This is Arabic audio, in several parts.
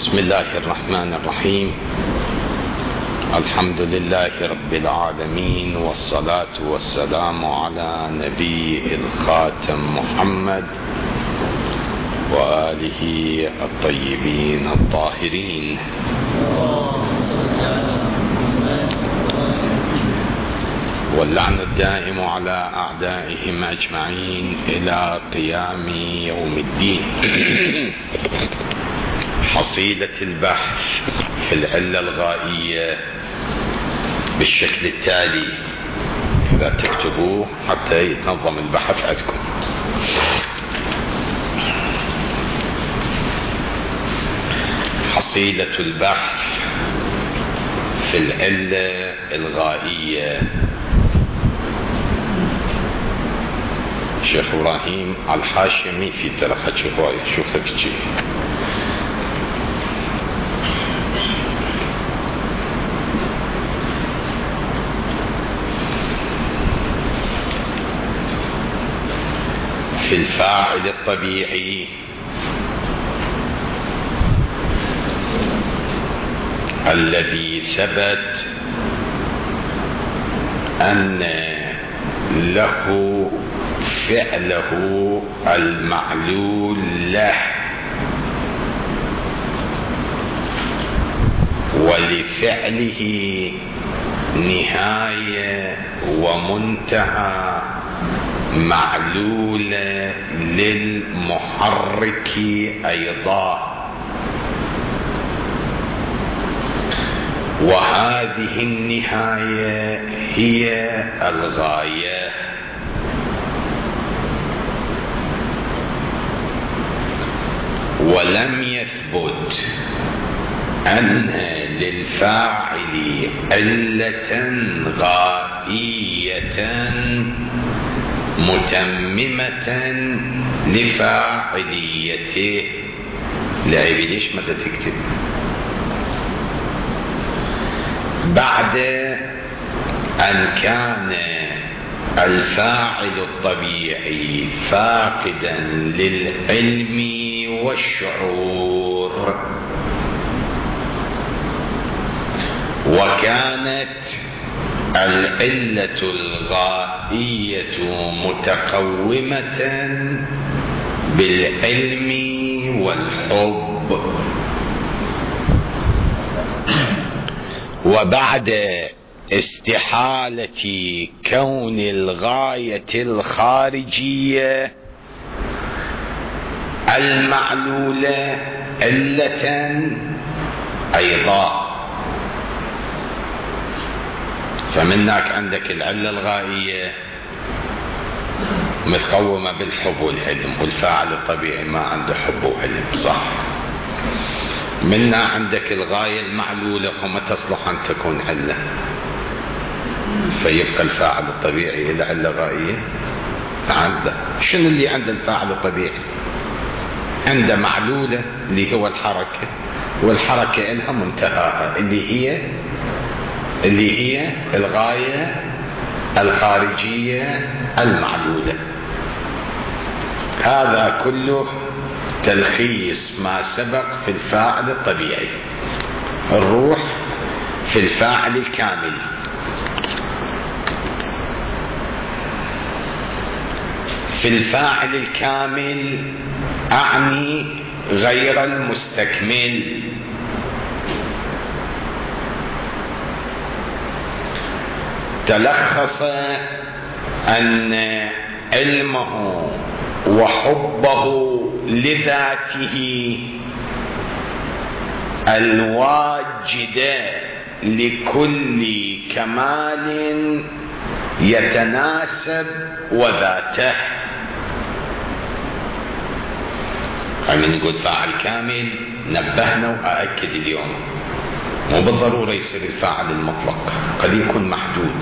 بسم الله الرحمن الرحيم. الحمد لله رب العالمين، والصلاة والسلام على نبي الخاتم محمد وآله الطيبين الطاهرين. واللعن الدائم على أعدائهم أجمعين إلى قيام يوم الدين. حصيلة البحث في العلة الغائية بالشكل التالي، إذا تكتبوه حتى يتنظم البحث عندكم. حصيلة البحث في العلة الغائية. شيخ إبراهيم على الحاشية مين في ترى حكي هواية، شوفك شي. في الفاعل الطبيعي الذي ثبت أن له فعله المعلول له، ولفعله نهاية ومنتهى معلولة للمحرك أيضا، وهذه النهاية هي الغاية. ولم يثبت أن للفاعل علة غائية متممة لفاعليته. لعيبي ليش ما تكتب؟ بعد أن كان الفاعل الطبيعي فاقدا للعلم والشعور، وكانت العلة الغائية متقومة بالعلم والحب، وبعد استحالة كون الغاية الخارجية المعلولة علة أيضا، فمنك عندك العلة الغائية متقومة بالحب والعلم، والفاعل الطبيعي ما عنده حب وعلم، صح؟ منا عندك الغاية المعلولة وما تصلح أن تكون علة، فيبقى الفاعل الطبيعي إلى علة غائية عنده. شنو اللي عند الفاعل الطبيعي؟ عنده معلولة اللي هو الحركة، والحركة لها منتهاها اللي هي الغاية الخارجية المعلولة. هذا كله تلخيص ما سبق في الفاعل الطبيعي. الروح في الفاعل الكامل. في الفاعل الكامل أعني غير المستكمل، تلخص أن علمه وحبه لذاته الواجدة لكل كمال يتناسب وذاته. من نقول فاعل كامل نبهنا وأأكد اليوم، مو بالضرورة يصير الفاعل المطلق، قد يكون محدود،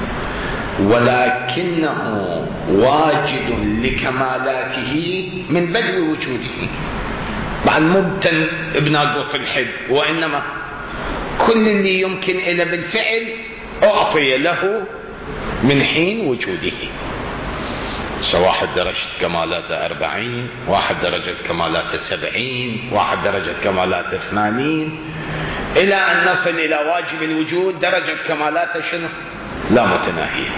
ولكنه واجد لكمالاته من بدء وجوده. بعد مبتن بناقوط الحب، وإنما كل اللي يمكن إلى بالفعل أعطي له من حين وجوده. واحد درجة كمالاته 40، واحد درجة كمالاته 70، واحد درجة كمالاته 80، إلى أن نصل إلى واجب الوجود درجة كمالاته شنو؟ لا متناهية.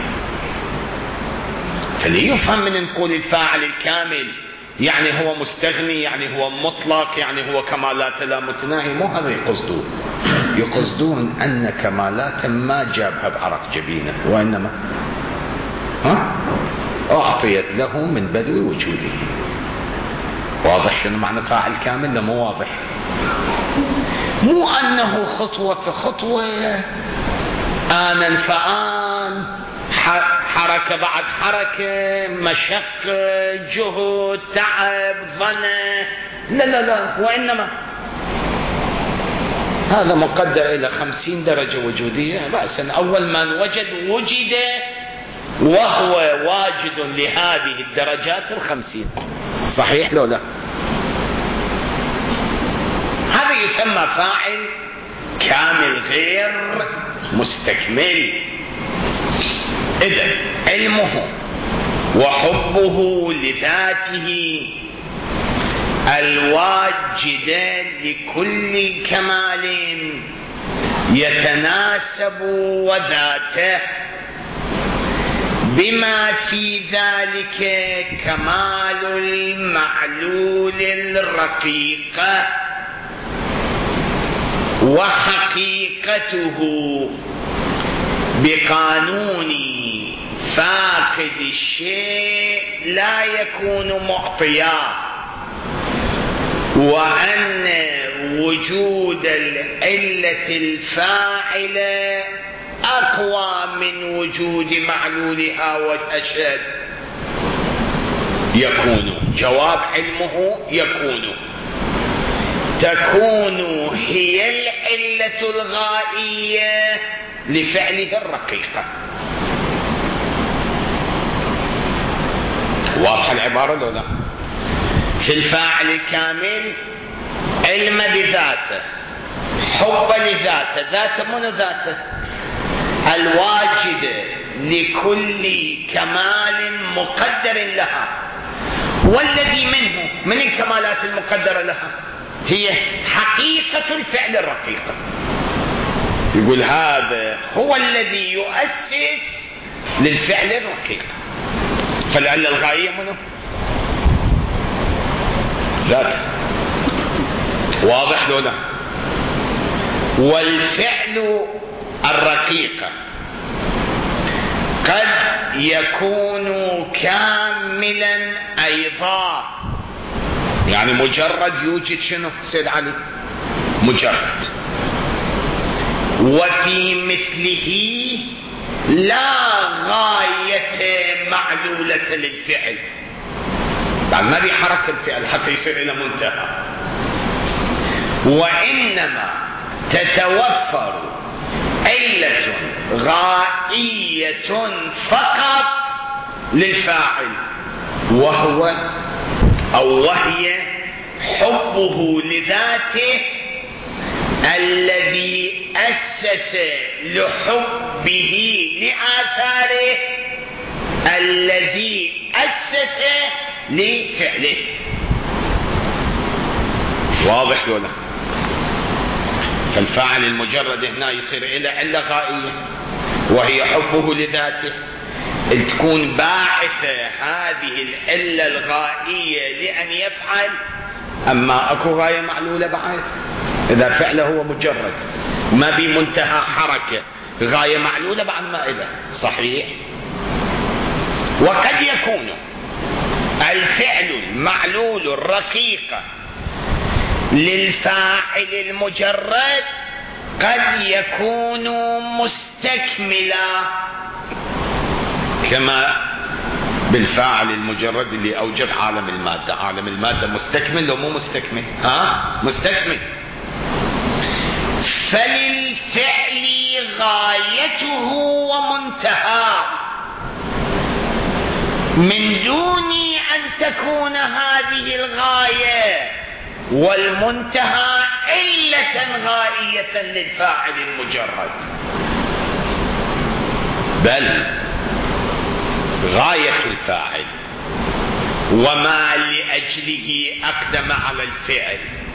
فليفهم من نقول الفاعل الكامل يعني هو مستغني، يعني هو مطلق، يعني هو كمالاته لا متناهي، مو هذا يقصدون. يقصدون أن كمالاته ما جابها بعرق جبينه، وإنما أعطيت له من بدو وجوده. واضح شنو معنى فاعل كامل؟ لا مو واضح. مو أنه خطوة فخطوة، آنا فآن، حركة بعد حركة، مشقة، جهد، تعب، ظنة. لا لا لا، وإنما هذا مقدر إلى 50 درجة وجودية بأسا. أول ما وجد وهو واجد لهذه الدرجات 50. صحيح لو لا؟ هذا يسمى فاعل كامل غير مستكمل. إذن علمه وحبه لذاته الواجد لكل كمال يتناسب وذاته بما في ذلك كمال المعلول الرقيقة وحقيقته بقانون فاقد الشيء لا يكون معطيا، وأن وجود العلة الفاعلة أقوى من وجود معلولها وأشد. يكون جواب علمه يكون تكون هي العلة الغائية لفعله الرقيقة. واضح العبارة لو لا؟ في الفاعل الكامل علم بذاته، حب لذاته، ذاته من ذاته الواجد لكل كمال مقدر لها، والذي منه من الكمالات المقدرة لها هي حقيقة الفعل الرقيقة. يقول هذا هو الذي يؤسس للفعل الرقيق. فالعلة الغائية منه ذاته. واضح لولا؟ والفعل الرقيق قد يكون كاملا أيضا، يعني مجرد يوجد شنو سيد علي؟ مجرد. وفي مثله لا غاية معلولة للفعل، بعد ما بيحرك الفعل حتى يصير إلى منتهى، وإنما تتوفر علة غائية فقط للفاعل، وهو أو وهي حبه لذاته الذي أسس لحبه لآثاره الذي أسس لفعله. واضح ولا؟ فالفاعل المجرد هنا يصير إلى علة غائية وهي حبه لذاته، تكون باعثة هذه العلة الغائية لأن يفعل. أما أكو غاية معلولة بعد إذا فعله هو مجرد ما بمنتهى حركة، غاية معلولة بعد ما إذا صحيح. وقد يكون الفعل المعلول الرقيق للفاعل المجرد قد يكون مستكملا، كما بالفاعل المجرد اللي أوجد عالم المادة. عالم المادة مستكمل ومو مستكمل؟ مستكمل. فللفعل غايته ومنتهى من دون أن تكون هذه الغاية والمنتهى علة غائية للفاعل المجرد، بل غاية الفاعل وما لأجله أقدم على الفعل.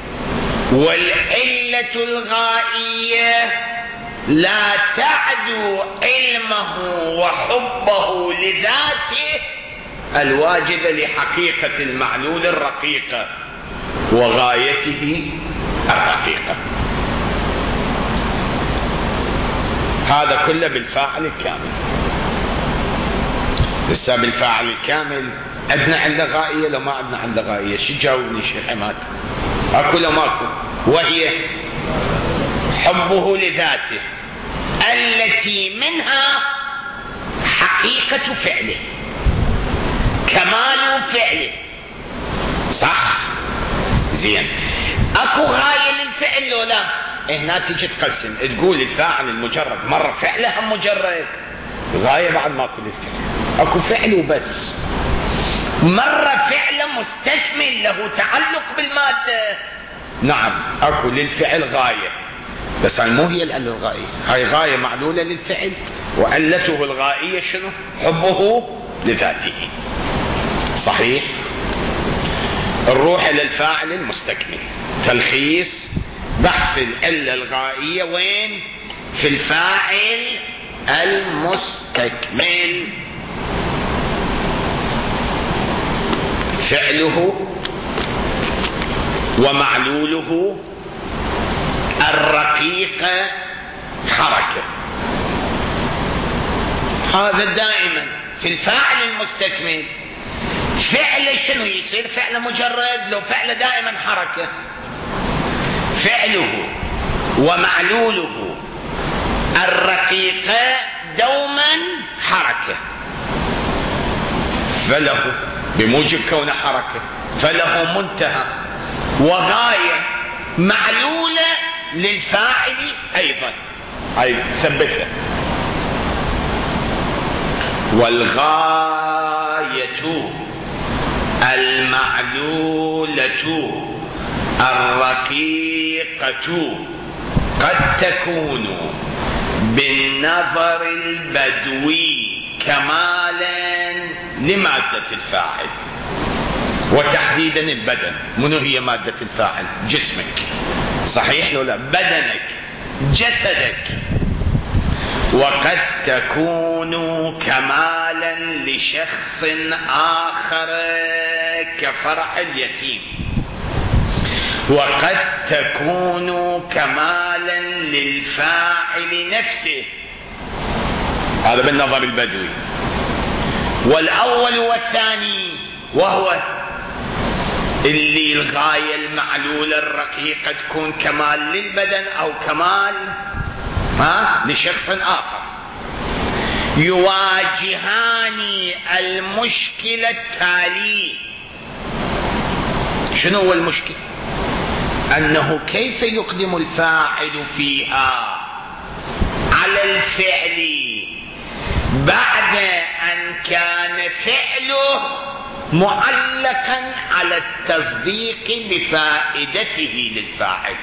والعلة الغائية لا تعدو علمه وحبه لذاته الواجبة لحقيقة المعلول الرقيقة وغايته الرقيقة. هذا كله بالفاعل الكامل. لسه بالفاعل الكامل عندنا عنده غائية لو ما عندنا عنده غائية؟ شو جاوبني شيخ حماد؟ اكو لو ماكو؟ وهي حبه لذاته التي منها حقيقة فعله، كمال فعله. صح؟ زين. اكو غاية للفعل لو لا؟ هنا تجي تقسم تقول الفاعل المجرد مرة فعله هم مجرد غاية بعد ماكو للفعل، اكو فعل وبس. مرة فعل مستكمل له تعلق بالمادة، نعم اكو للفعل غاية، بس مو هي العلة الغائية، هاي غاية معلولة للفعل وعلته الغائية شنو؟ حبه لذاته. صحيح؟ نروح الى الفاعل المستكمل. تلخيص بحث العلة الغائية وين؟ في الفاعل المستكمل. فعله ومعلوله الرقيقة حركة. هذا دائما في الفاعل المستكمل. فعل شنو يصير؟ فعل مجرد لو فعل دائما حركة. فعله ومعلوله الرقيقة دوما حركة، فله بموجب كونه حركة فله منتهى وغاية معلولة للفاعل أيضا. أي ثبتها. والغاية المعلولة الرقيقة قد تكون بالنظر البدوي كمالا لمادة الفاعل، وتحديدا البدن. منو هي مادة الفاعل؟ جسمك. صحيح لو لا؟ بدنك، جسدك. وقد تكون كمالا لشخص آخر كفرع اليتيم، وقد تكون كمالا للفاعل نفسه. هذا بالنظر البدوي. والأول والثاني وهو اللي الغاية المعلولة الرقيقة تكون كمال للبدن أو كمال لشخص آخر، يواجهان المشكلة التالية. شنو هو المشكلة؟ أنه كيف يقدم الفاعل فيها على الفعل بعد أن كان فعله معلقا على التصديق بفائدته للفاعل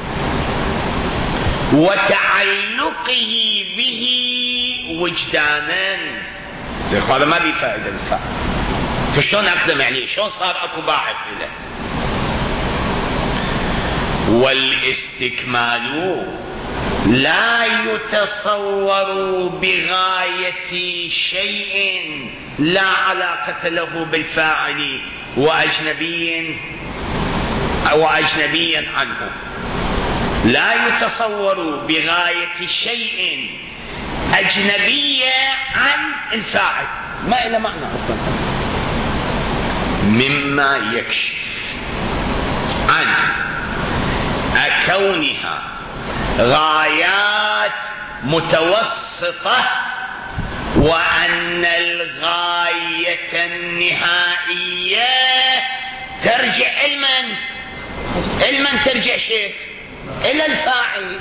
وتعلقه به وجدانا. هذا ما به فائدة للفاعل، فشلون أقدم عليه؟ شلون صار أكو باعث له؟ والاستكمال لا يتصور بغاية شيء لا علاقة له بالفاعل وأجنبيا عنه. لا يتصور بغاية شيء أجنبية عن الفاعل، ما له معنى أصلا، مما يكشف عن كونها غايات متوسطة، وأن الغاية النهائية ترجع علما ترجع شيء إلى الفاعل.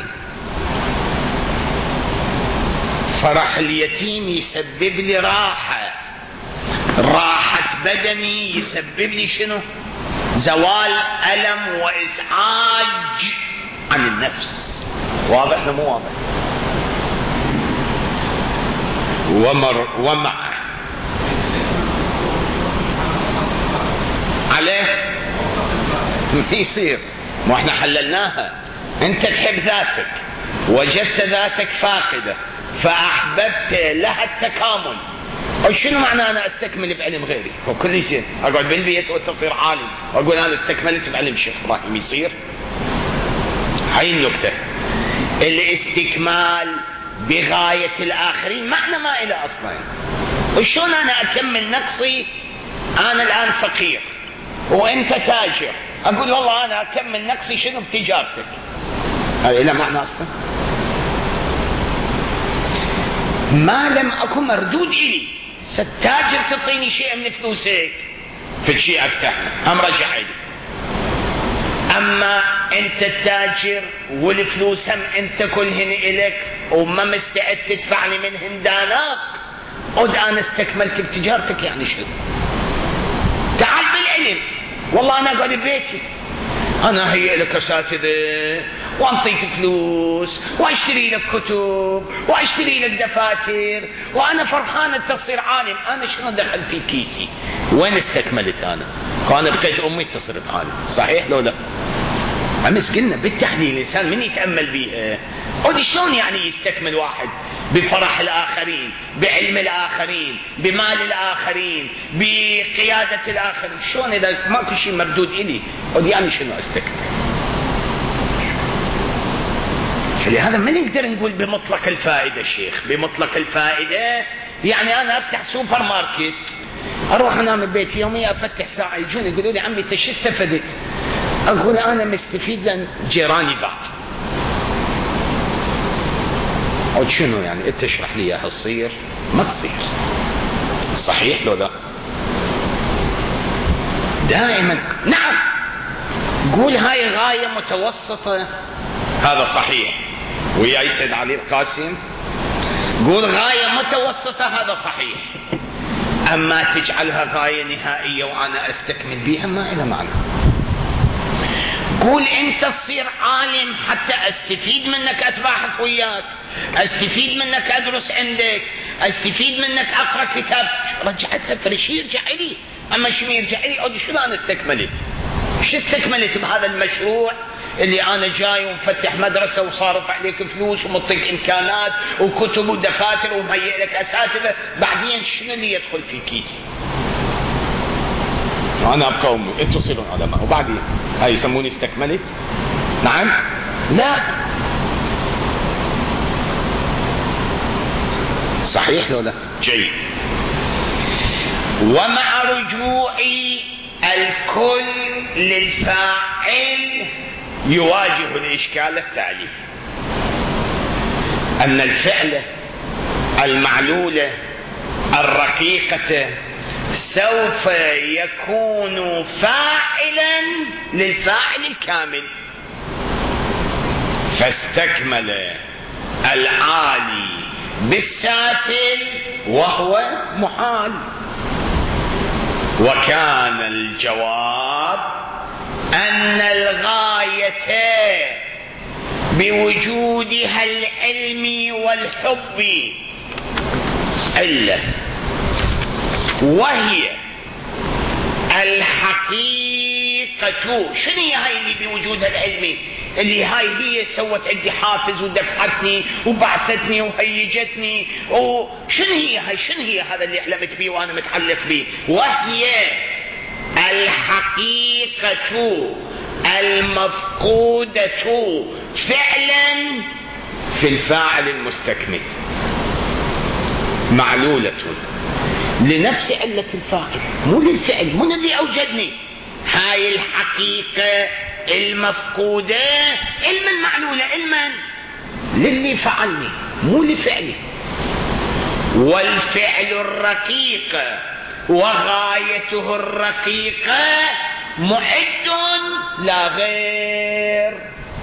فرح اليتيم يسبب لي راحة بدني يسبب لي شنو؟ زوال ألم وإزعاج عن النفس. واضح ولا مو واضح؟ ومع عليه ما يصير. ما احنا حللناها. انت تحب ذاتك، وجدت ذاتك فاقدة، فأحببت لها التكامل. شنو معنى أنا أستكمل بعلم غيري؟ وكل شيء أقعد بالبيت وتصير عالم وأقول أنا استكملت بعلم شيخ إبراهيم، يصير؟ هاي النكتة. الاستكمال بغاية الآخرين معنى ما إلى أصلا. وشون أنا أكمل نقصي؟ أنا الآن فقير وأنت تاجر، أقول والله أنا أكمل نقصي شنو بتجارتك؟ هذا لا معنى أصلا. ما لم أكن مردود إلي. ستاجر تعطيني شيء من فلوسك في شيء أفتحنا هم رجع لي. أما أنت التاجر والفلوس هم أنت كلهن إلك وما مستعد تدفع لي منهن داناق، قد أنا استكملت بتجارتك يعني شو؟ تعال بالعلم. والله أنا قاعد ببيتي، أنا هيئ لك أساتذة وأنطيك فلوس وأشتري لك كتب وأشتري لك دفاتر وأنا فرحان تصير عالم. أنا شنو دخل في كيسي؟ وين استكملت أنا؟ كان بقيت أمي تصير عالم، صحيح لو لا؟ أمس قلنا بالتحليل الإنسان من يتأمل بيها. قد شلون يعني يستكمل واحد بفرح الآخرين، بعلم الآخرين، بمال الآخرين، بقيادة الآخرين؟ شلون إذا ماكو شيء مردود إلي؟ قد يعني شنو أستكمل؟ فلهذا ما نقدر نقول بمطلق الفائدة شيخ. بمطلق الفائدة يعني أنا أفتح سوبر ماركت، أروح أنام ببيتي يوميا أفتح ساعة، يجون يقولوا لي عمي أنت شو استفدت؟ أقول أنا مستفيد لأن جيراني بعض. أو شنو يعني أنت تشرح لي إياها تصير؟ ما تصير. صحيح لو لا؟ دائما نعم قول هاي غاية متوسطة، هذا صحيح. ويا سيد علي القاسم قول غاية متوسطة، هذا صحيح. أما تجعلها غاية نهائية وأنا أستكمل بها ما إلى معنى. قول أنت تصير عالم حتى أستفيد منك، أتباحث وياك، أستفيد منك، أدرس عندك، أستفيد منك، أقرأ كتاب. رجعتها فرشي يرجع لي. أما شو يرجع لي؟ أقول شو أنا استكملت؟ شو استكملت بهذا المشروع اللي أنا جاي ومفتح مدرسة وصارف عليك فلوس ومطيك إمكانات وكتب ودفاتر ومهيئ لك أساتذة، بعدين شنو اللي يدخل في كيسي؟ أنا أبقى أمي، أنتوا تصيرون علماء، وبعدين هاي يسموني استكملت؟ نعم؟ لا. صحيح لو لا؟ جيد. ومع رجوعي الكل للفاعل يواجه الإشكال التالي: أن الفعل المعلولة الرقيقة سوف يكون فاعلا للفاعل الكامل، فاستكمل العالي بالسافل وهو محال. وكان الجواب أن الغاية بوجودها العلم والحب علة، وهي الحقيقة. شنو هي هاي اللي بوجودها العلمي؟ اللي هاي هي سوت عندي حافز ودفعتني وبعثتني وهيجتني. وشنو هي هاي؟ شنو هي هذا اللي علمت بيه وانا متعلق بيه؟ وهي الحقيقة المفقودة فعلا في الفاعل المستكمل، معلولة لنفس علة الفاعل، مو للفعل، مو اللي أوجدني. هاي الحقيقة المفقودة علما معلولة، علما للي فعلني مو لفعلي. والفعل الرقيق وغايته الرقيقة معد لا غير.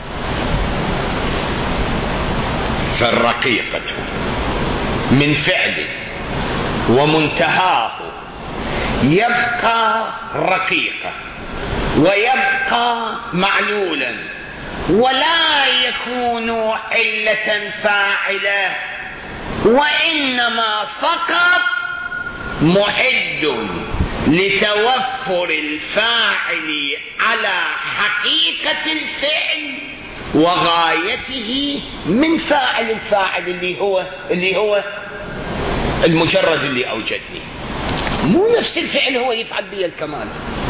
فالرقيقة من فعله ومنتهاه يبقى رقيقا ويبقى معلولا، ولا يكون علة فاعلة، وإنما فقط معد لتوفر الفاعل على حقيقة الفعل وغايته من فاعل الفاعل اللي هو المجرد اللي أوجدني. مو نفس الفعل هو يفعل بي الكمال،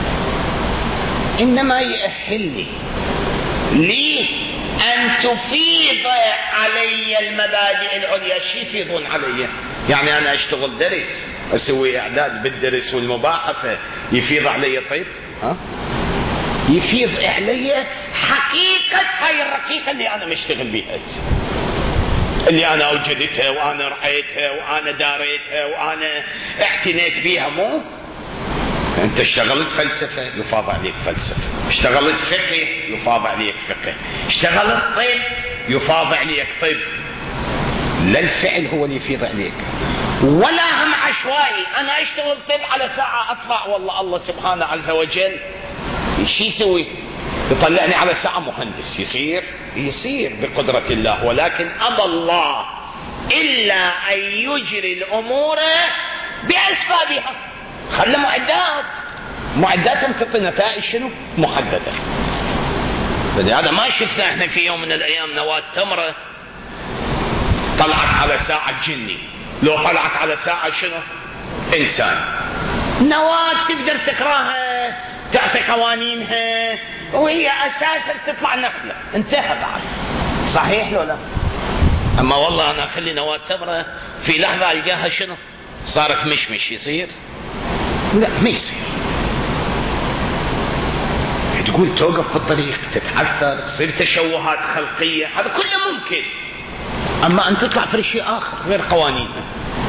إنما يأهلني ليه أن تفيض علي المبادئ العليا. شي يفيضون علي؟ يعني أنا أشتغل درس، أسوي إعداد بالدرس والمباحثة، يفيض علي طيب؟ يفيض علي حقيقة هاي الرقيقة اللي أنا مشتغل بها، اللي أنا أوجدتها وأنا رعيتها وأنا داريتها وأنا اعتنيت بها. مو أنت اشتغلت فلسفة يفاض عليك فلسفة، اشتغلت فقه يفاض عليك فقه، اشتغلت طب يفاض عليك طب. لا الفعل هو اللي يفيض عليك، ولا هم عشوائي أنا أشتغل طب على ساعة أطلع والله الله سبحانه عز وجل شي يسوي يطلعني على ساعة مهندس. يصير بقدرة الله، ولكن أبى الله إلا أن يجري الأمور بأسبابها. خلى معداتهم تعطي نتائج شنو محددة. فلهذا ما شفنا احنا في يوم من الأيام نواة تمرة طلعت على ساعة جني، لو طلعت على ساعة شنو إنسان. نواة تقدر تقراها، تعطي قوانينها، وهي أساسا تطلع نخلة، انتهى بعد. صحيح لو لا؟ أما والله أنا أخلي نواة تمرة في لحظة ألقاها شنو صارت مشمش، يصير؟ لا ما يصير. تقول توقف في الطريق، تتعثر، تصير تشوهات خلقية، هذا كله ممكن. أما أن تطلع في شيء آخر غير قوانينها،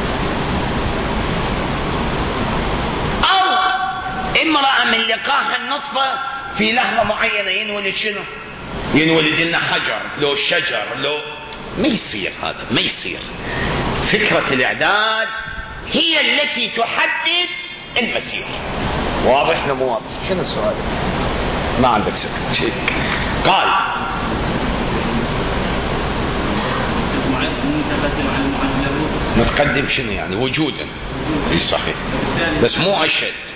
أو امرأة من لقاها النطفة في لحظة معينة ينولد شنو؟ ينولد لنا حجر لو شجر لو ما يصير. هذا ما يصير. فكرة الإعداد هي التي تحدد المسير. واضح لو مو واضح؟ شنو السؤال؟ ما عندك سؤال؟ قال نتقدم شنو يعني وجودا. صحيح، بس مو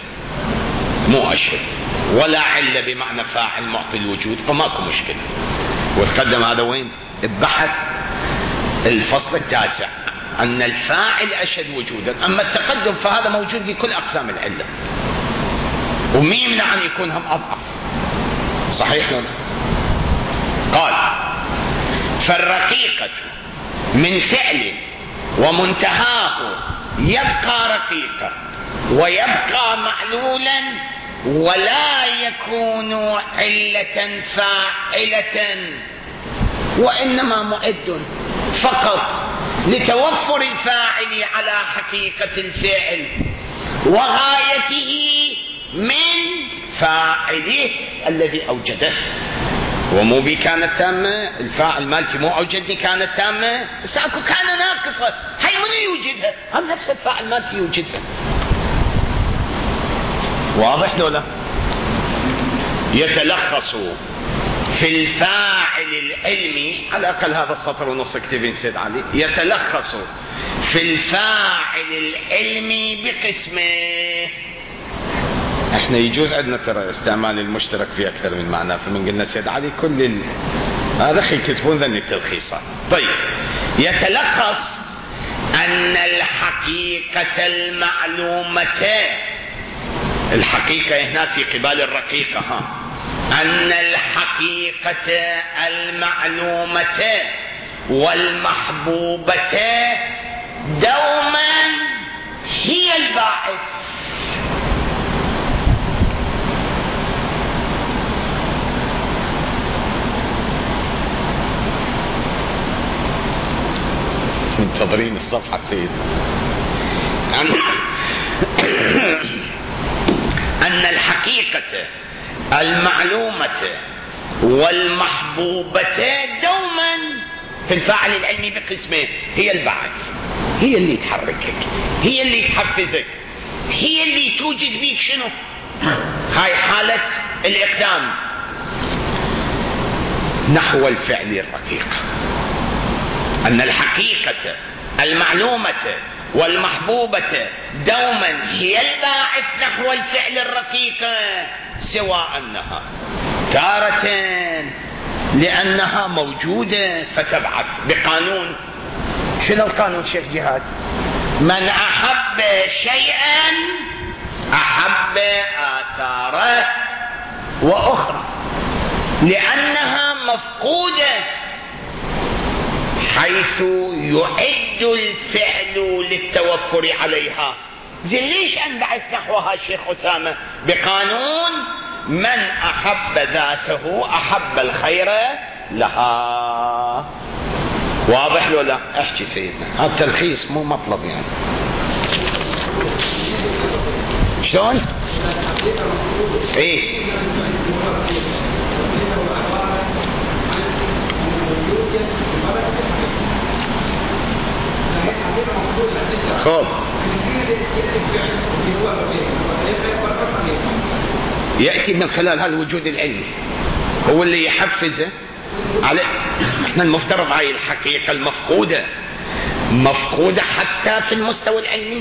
أشد ولا علة بمعنى فاعل معطي الوجود، فماكو مشكلة. وتقدم هذا وين؟ البحث الفصل التاسع أن الفاعل أشد وجودا. أما التقدم فهذا موجود في كل أقسام العلة، ومين يمنع أن يكون هم أضعف. صحيح ولا؟ قال فالرقيقة من فعل ومنتهاه يبقى رقيقا ويبقى معلولا ولا يكون علة فاعلة، وإنما مؤد فقط لتوفر الفاعل على حقيقة الفعل وغايته من فاعله الذي أوجده. ومو بي كانت تامة، الفاعل مالتي مو أوجدني كانت تامة، ساكو كان ناقصة، هاي من يوجدها؟ هم نفس الفاعل مالتي يوجدها. واضح ولا؟ يتلخص في الفاعل العلمي، على الأقل هذا السطر ونص كتبين سيد علي، يتلخص في الفاعل العلمي بقسمه. احنا يجوز عندنا ترى استعمال المشترك في اكثر من معنى، فمن قلنا سيد علي كل هذا خي يكتبون ذني التلخيصات. طيب، يتلخص ان الحقيقة المعلومة، الحقيقة هنا في قبال الرقيقة، أن الحقيقة المعلومة والمحبوبة دوما هي الباعث. منتظرين الصفحة سيد. أن الحقيقة المعلومة والمحبوبة دوما في الفاعل العلمي بقسمين، هي البعث، هي اللي تحركك، هي اللي تحفزك، هي اللي توجد بيك شنو؟ هاي حالة الإقدام نحو الفعل الرقيق. أن الحقيقة المعلومة والمحبوبة دوما هي الباعث نحو الفعل الرقيق، سوى أنها تارة لأنها موجودة فتبعث بقانون. شنو القانون شيخ جهاد؟ من أحب شيئا أحب آثاره وأخرى، لأنها مفقودة حيث يعد الفعل للتوفر عليها. ليش أنبعث نحوها شيخ أسامة؟ بقانون من أحب ذاته أحب الخير لها. واضح لو لا؟ احكي سيدنا، هذا تلخيص مو مطلب يعني. شلون؟ ايه خب يأتي من خلال هذا الوجود العلمي، هو اللي يحفزه على. احنا المفترض هاي الحقيقة المفقودة مفقودة حتى في المستوى العلمي.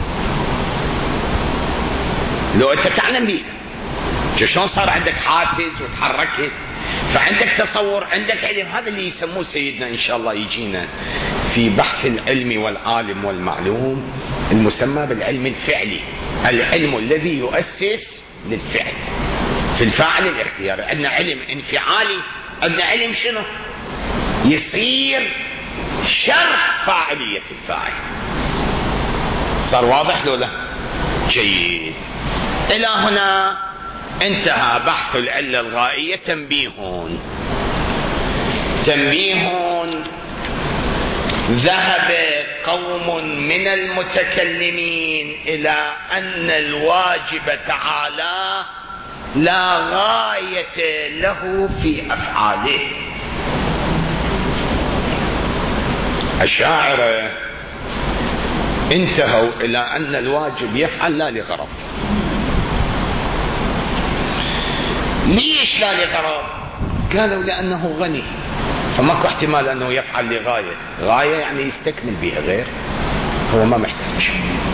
لو انت تعلم بيه شلون صار عندك حافز وتحركت، فعندك تصور، عندك علم. هذا اللي يسموه سيدنا ان شاء الله يجينا في بحث العلم والعالم والمعلوم المسمى بالعلم الفعلي، العلم الذي يؤسس للفعل في الفاعل الاختياري. عندنا علم انفعالي، عندنا علم شنو؟ يصير شرط فاعلية الفاعل. صار واضح لو لا؟ جيد. إلى هنا انتهى بحث العلة الغائية. تنبيه ذهب قوم من المتكلمين إلى أن الواجب تعالى لا غاية له في أفعاله. الشاعر انتهوا إلى أن الواجب يفعل لا لغرض. ليش لا لغرض؟ قالوا لأنه غني، فماكو احتمال أنه يفعل لغاية. غاية يعني يستكمل بها غير، هو ما محتاج.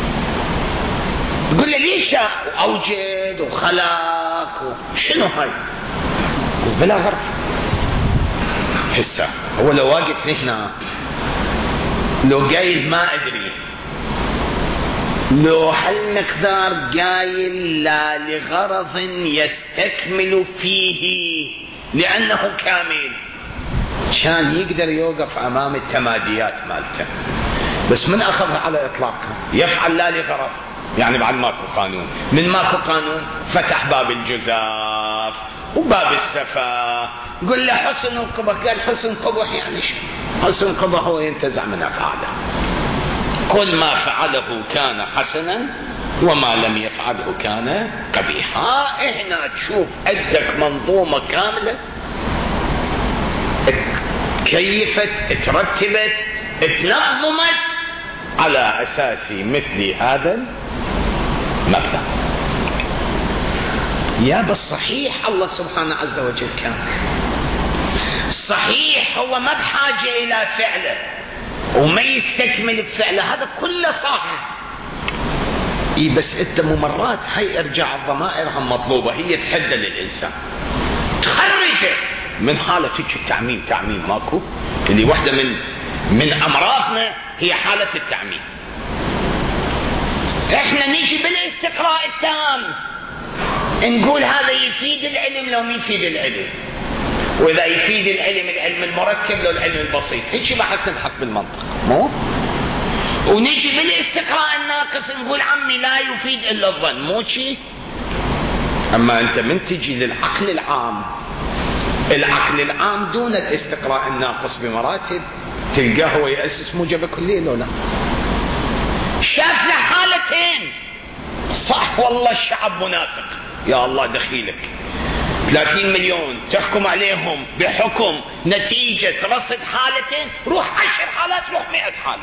يقول له ليش أوجد وخلق شنو هاي؟ بلا غرض. حسه هو لو واقف هنا لو قايل ما أدري، لو هالمقدار قايل لا لغرض يستكمل فيه لأنه كامل، كان يقدر يوقف أمام التماديات مالته. بس من أخذها على إطلاقها يفعل لا لغرض، يعني بعد ماكو قانون. من ماكو قانون فتح باب الجزاف وباب السفة. يقول له حسن وقبح، قال حسن قبح يعني شو؟ حسن قبح هو ينتزع من أفعاله. كل ما فعله كان حسنا وما لم يفعله كان قبيحا. هنا تشوف عندك منظومة كاملة كيفت، ترتبت، تنظمت على أساس مثل هذا المبدأ. يا بالصحيح الله سبحانه عز وجل كامل، صحيح هو ما بحاجة إلى فعله وما يستكمل بفعله، هذا كله صح. بس انت ممرات هاي ارجاع الضمائر هم مطلوبة، هي تحدى للإنسان تخرجه من حالة التعميم. تعميم ماكو، اللي واحدة من أمراضنا هي حالة التعميم. احنا نيجي بالاستقراء التام نقول هذا يفيد العلم لو ما يفيد العلم، وإذا يفيد العلم المركب لو العلم البسيط. هيك بحث نبحث بالمنطق مو؟ ونيجي بالاستقراء الناقص نقول عمي لا يفيد إلا الظن، مو شيء. أما أنت من تجي للعقل العام، العقل العام دون الاستقراء الناقص بمراتب تلقاه هو يأسس موجب كلية لو لا. شاف له حالتين، صح والله الشعب منافق، يا الله دخيلك 30 مليون تحكم عليهم بحكم نتيجة رصد حالتين، روح 10 حالات، روح 100 حالة.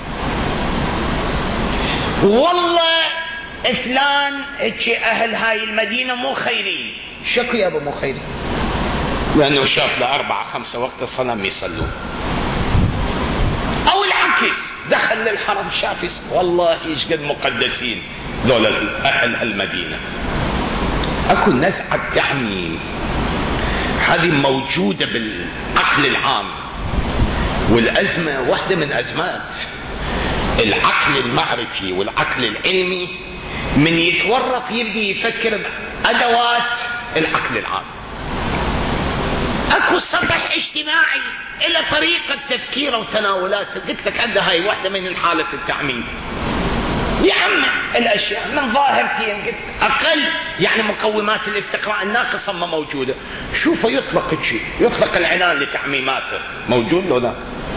والله فلان أهل هاي المدينة مو خيرين، شكو يا أبو مو خيرين؟ لأنه شاف له 4-5 وقت الصلاة ما يصلون. أو العكس، دخل للحرم شاف والله ايش قد مقدسين دول اهل المدينة. اكو نزعة تعميم هذه موجودة بالعقل العام، والازمة واحدة من ازمات العقل المعرفي والعقل العلمي، من يتورط يبدي يفكر بادوات العقل العام. اكو سطح اجتماعي الى طريقة تفكيره وتناولاته، قلت لك عندها هاي واحدة من حالة التعميم، يعمم الاشياء من ظاهرتين، قلت اقل يعني مقومات الاستقراء الناقصة ما موجودة. شوفوا يطلق الشيء، يطلق العنان لتعميماته، موجود لو لا؟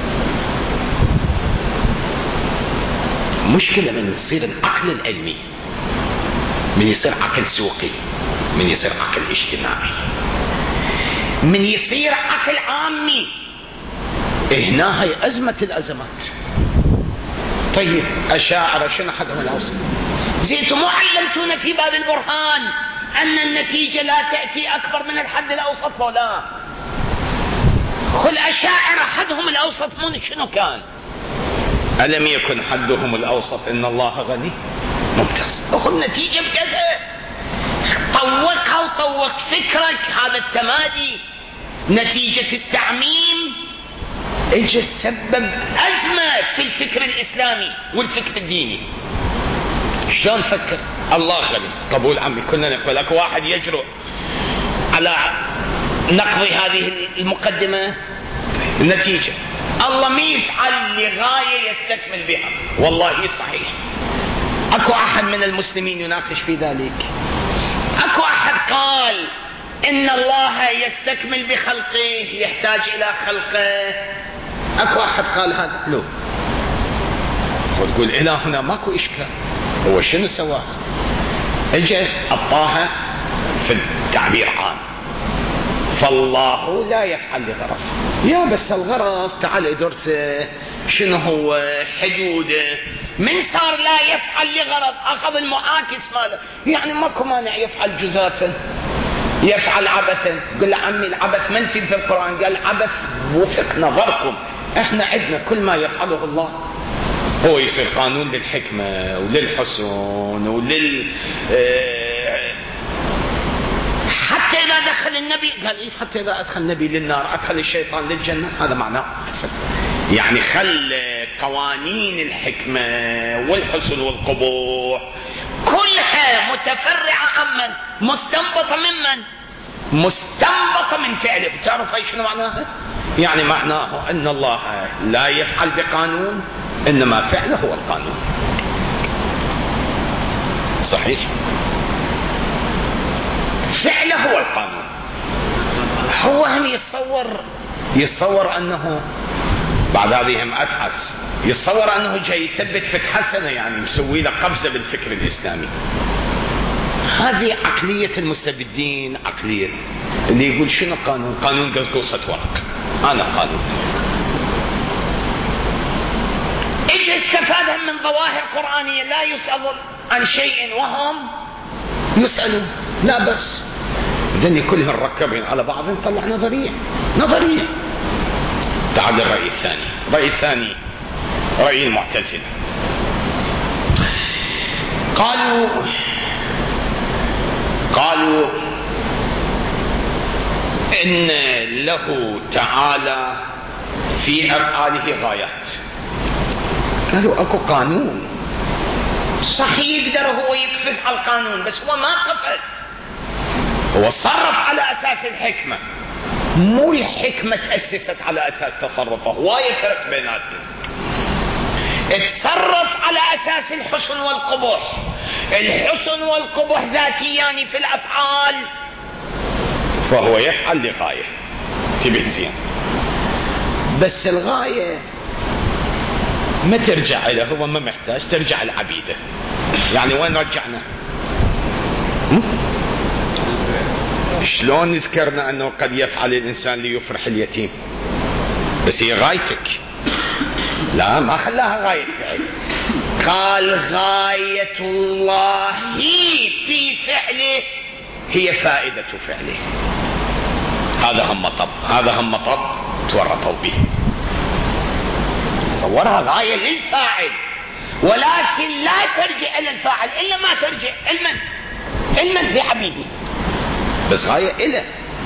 مشكلة من يصير العقل العلمي، من يصير عقل سوقي، من يصير عقل اجتماعي، من يصير عقل عامي. هنا هي أزمة الأزمات. طيب أشاعرة شنو حدهم الأوسط؟ زيتوا مو علمتونا في باب البرهان أن النتيجة لا تأتي أكبر من الحد الأوسط لو لا؟ خل أشاعرة حدهم الأوسط من شنو كان؟ ألم يكن حدهم الأوسط إن الله غني؟ ممتاز. أخذ نتيجة بكذا، طوقها وطوق فكرك. هذا التمادي نتيجة التعميم اجى سبب أزمة في الفكر الإسلامي والفكر الديني. شلون فكر؟ الله غني، قبول عمي كنا نقول لك واحد يجرؤ على نقض هذه المقدمة. النتيجة الله ما يفعل لغاية يستكمل بها. والله صحيح، اكو احد من المسلمين يناقش في ذلك؟ اكو احد قال ان الله يستكمل بخلقه، يحتاج الى خلقه؟ اكو احد قال هذا؟ لو وتقول الى هنا ماكو اشكال. هو شنو سواه؟ اجى اعطاها في التعبير عام، فالله لا يفعل لغرض. يا بس الغرض تعال ادرسه شنو هو، حدوده. من صار لا يفعل لغرض اخذ المعاكس ماله، يعني ماكو مانع يفعل جزافا، يفعل عبثا. قل عمي العبث منفي في القرآن، قال عبث وفق نظركم. احنا عندنا كل ما يفعله الله هو يصير قانون للحكمة وللحسن حتى إذا دخل النبي، قال إيه حتى إذا أدخل النبي للنار أدخل الشيطان للجنة. هذا معناه يعني خل قوانين الحكمة والحسن والقبوح كلها متفرعة عمن، مستنبطة ممن؟ مستنبطة من فعله. بتعرف هاي شنو معناها؟ يعني معناه أن الله لا يفعل بقانون، إنما فعله هو القانون. صحيح، فعله هو القانون. هو هم يتصور أنه بعد هذه هم أبحث، يتصور أنه جاي يثبت فتح حسنة، يعني مسوي له قفزة بالفكر الإسلامي. هذه عقلية المستبدين، عقلية اللي يقول شنو قانون؟ قانون قصقصة ورق. أنا قانون إيش استفاد من ظواهر قرآنية لا يسأل عن شيء وهم يسألون. لا بس ذني كلهم ركبين على بعض طلع نظرية. تعال الرأي الثاني، رأي المعتزلة. قالوا إن له تعالى في أفعاله غايات. قالوا أكو قانون صحيح يقدر هو يقفز على القانون، بس هو ما قفز، هو صرف على أساس الحكمة، مو الحكمة تأسست على أساس تصرفه. وايد فرق بيناتهم. اتصرف على أساس الحسن والقبح. الحسن والقبح ذاتيان في الأفعال، فهو يفعل لغاية تبه زين، بس الغاية ما ترجع له، هو ما محتاج ترجع العبيدة. يعني وين رجعنا؟ شلون ذكرنا أنه قد يفعل الإنسان ليفرح اليتيم، بس هي غايتك. لا ما خلاها غاية فعل، قال غاية الله في فعله هي فائدة فعله. هذا هم مطب تورطوا به. تصورها غاية للفاعل، ولكن لا ترجع إلى الفاعل إلا ما ترجع علما بعبيده، بس غاية إله.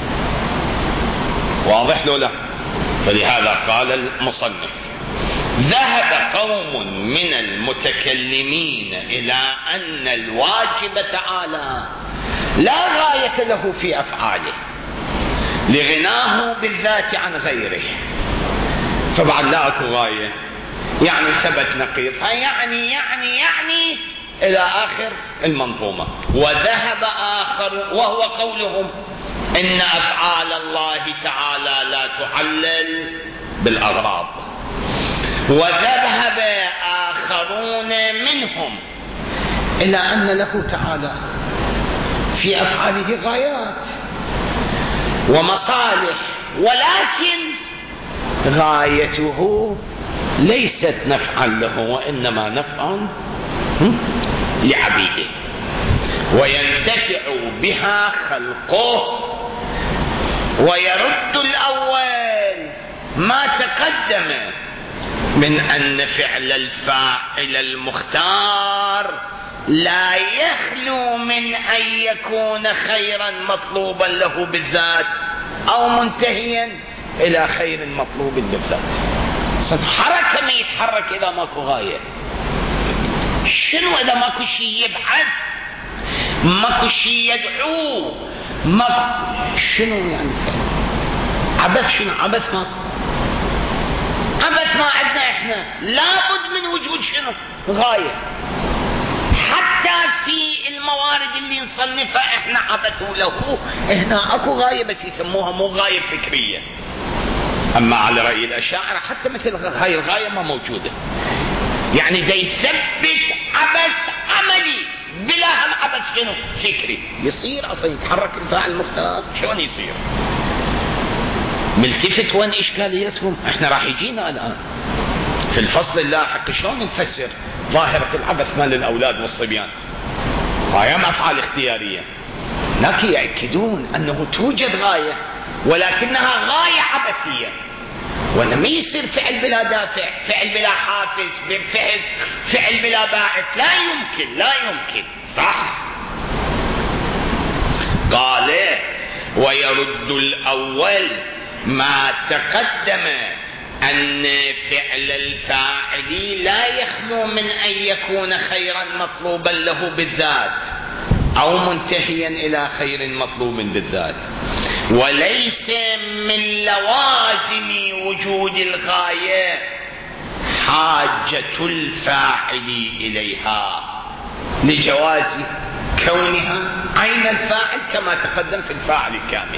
واضح له لا؟ فلهذا قال المصنف: ذهب قوم من المتكلمين إلى أن الواجب تعالى لا غاية له في أفعاله لغناه بالذات عن غيره. فبعد لا أكو غاية، يعني ثبت نقيض، يعني إلى آخر المنظومة. وذهب آخر وهو قولهم إن أفعال الله تعالى لا تعلل بالأغراض. وذهب آخرون منهم إلى أن له تعالى في أفعاله غايات ومصالح، ولكن غايته ليست نفعا له وإنما نفع لعبيده، وينتفع بها خلقه. ويرد الأول ما تقدم من أن فعل الفاعل المختار لا يخلو من أن يكون خيرا مطلوبا له بالذات أو منتهيا إلى خير مطلوب بالذات. حركة ما يتحرك إذا ماكو غاية. شنو إذا ماكو شيء يبحث، ماكو شيء يدعو، شنو يعني عبث؟ شنو عبث؟ عبث ما عندنا احنا، لابد من وجود شنو غاية. حتى في الموارد اللي نصنفها احنا عبثوا له، هنا اكو غاية بس يسموها مو غاية فكرية. اما على رأي الاشاعرة حتى مثل هاي الغاية ما موجودة، يعني دا يثبت عبث عملي بلا هم عبث شنو فكري. يصير اصلا يتحرك الفاعل المختار، شلون يصير؟ ملتفت وين اشكاليتهم؟ احنا راح يجينا الان في الفصل اللاحق شلون نفسر ظاهرة العبث مال الاولاد والصبيان. هاي افعال اختيارية، لكن يأكدون انه توجد غاية ولكنها غاية عبثية، ولم يصير فعل بلا دافع، فعل بلا حافز، فعل بلا باعث. لا يمكن. صح؟ قال: ويرد الأول ما تقدم أن فعل الفاعل لا يخلو من أن يكون خيرا مطلوبا له بالذات أو منتهيا إلى خير مطلوب بالذات، وليس من لوازم وجود الغاية حاجة الفاعل إليها لجواز كونها عين الفاعل كما تقدم في الفاعل الكامل.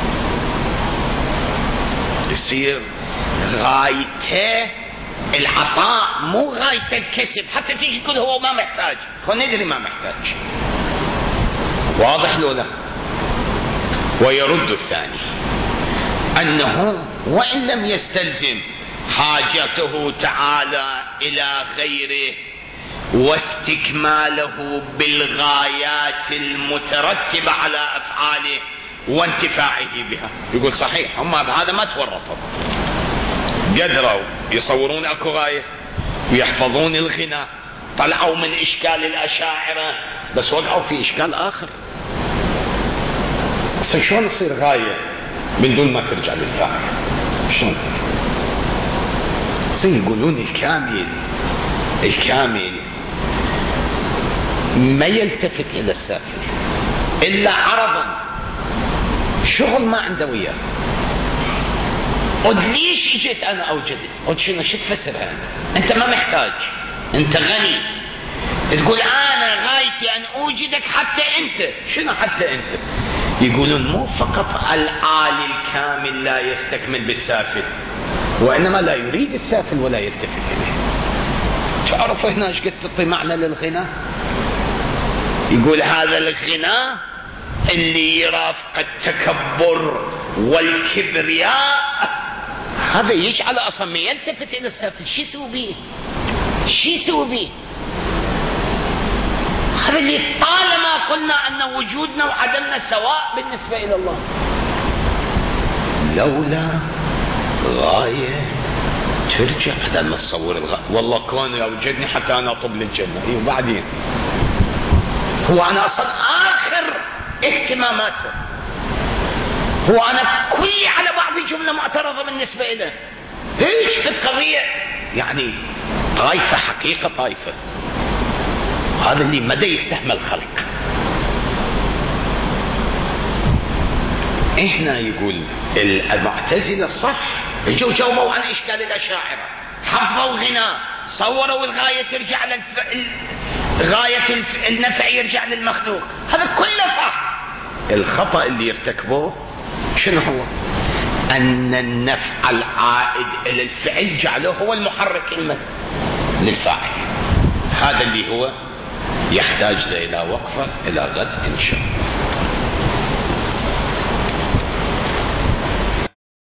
يصير غايته العطاء مو غايته الكسب، حتى تيجي تقول هو ما محتاج، هو ندري ما محتاج. واضح له لا؟ ويرد الثاني أنه وإن لم يستلزم حاجته تعالى إلى غيره واستكماله بالغايات المترتبة على أفعاله وانتفاعه بها. يقول صحيح هم بهذا ما تورطوا، قدروا يصورون اكو غاية ويحفظون الغنى، طلعوا من إشكال الأشاعرة بس وقعوا في إشكال آخر. شلون تصير غاية من دون ما ترجع للفاعل؟ شلون؟ يقولون الكامل ما يلتفت إلى السافل إلا عرضا، شغل ما عنده وياه. قد ليش اجيت انا اوجدت؟ قد شنو تفسرها انت ما محتاج، انت غني، تقول انا غايتي ان اوجدك حتى انت. شنو حتى انت؟ يقولون مو فقط الآل الكامل لا يستكمل بالسافل، وانما لا يريد السافل ولا يلتفت اليه. تعرف هنا ايش قد تعطي معنى للغنى؟ يقول هذا الغنى اللي يرافق التكبر والكبرياء هذا يجعل اصلا يلتفت الى السافل. شو يسوي به؟ هذا اللي طالما قلنا ان وجودنا وعدمنا سواء بالنسبه الى الله، لولا غايه ترجع هذا نتصور والله كون يوجدني حتى أنا أطب للجنة. وبعدين هو أنا أصلا آخر اهتماماته، هو أنا كلي على بعض جملة معترضة بالنسبة إليه. ايش في القضية يعني طائفة، حقيقة طائفة. هذا اللي مدى يفتهم الخلق. احنا يقول المعتزلة صح يجوا جاوبوا عن اشكال الاشاعرة، حفظوا الغناء، صوروا الغاية ترجع غاية النفع يرجع للمخلوق، هذا كله صح. الخطأ اللي يرتكبوه شنو هو؟ أن النفع العائد إلى الفعل جعله هو المحرك للفاعل. هذا اللي هو يحتاج إلى وقفة إلى غد إن شاء الله.